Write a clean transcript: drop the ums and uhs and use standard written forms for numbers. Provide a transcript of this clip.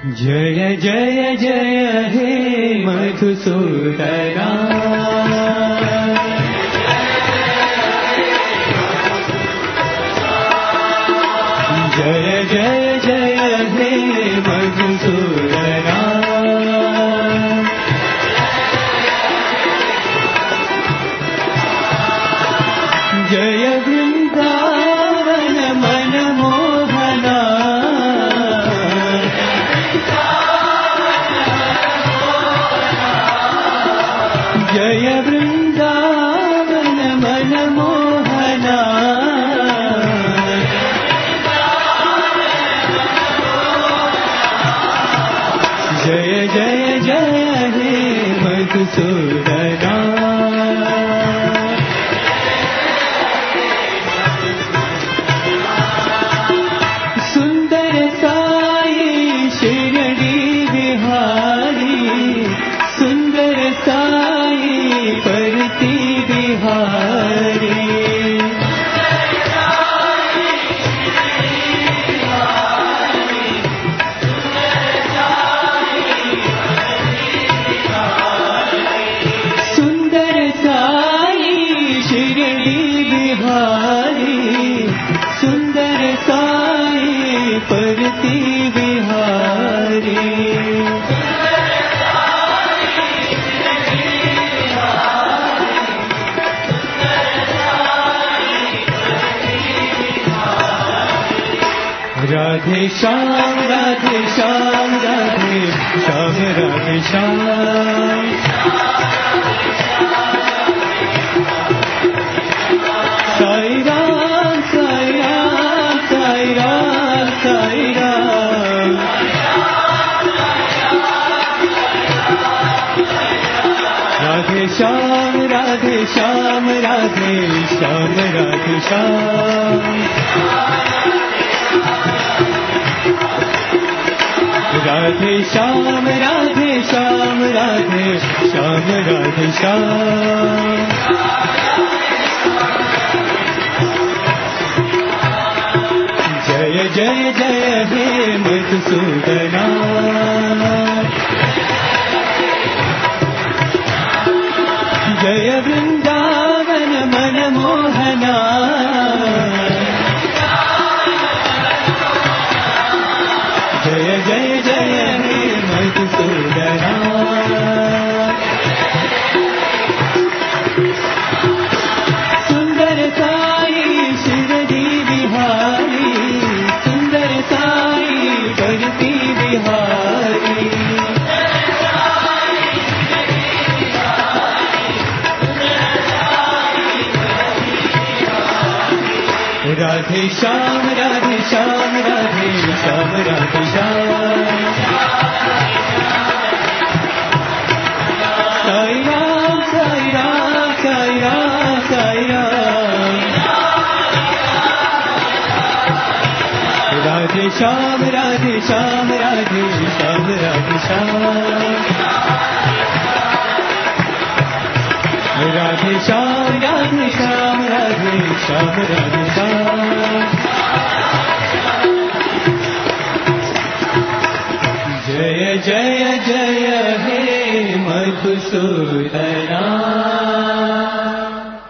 जय जय जय हे मधुसूदना जय जय जय हे मधुसूदना जय वृंदावन मनमोहना जय वृंदावन मनमोहना जय जय जय हे मधुसूदना सुंदर साई शिरडी बिहारी सुंदर साई परती बिहारी सुंदर साई शिरडी बिहारी सुंदर साई परती बिहारी राधे श्याम राधे श्याम राधे श्याम राधे श्याम साई राम साई राम साई राम साई राम राधे श्याम राधे श्याम राधे श्याम राधे श्याम राधे श्याम राधे श्याम राधे श्याम राधे श्याम जय जय जय हे मधुसूदना जय वृंदावन मनमोहना जय जय जय हे मधुसूदना सुंदर साई शिरडी बिहारी सुंदर साई परती बिहारी राधे श्याम राधे श्याम राधे श्याम राधे श्याम साई राम साई राम साई राम साई राम राधे श्याम राधे श्याम राधे श्याम राधे श्याम राधे श्याम राधे श्याम राधे श्याम राधे श्याम जय जय जय हे मधुसूदना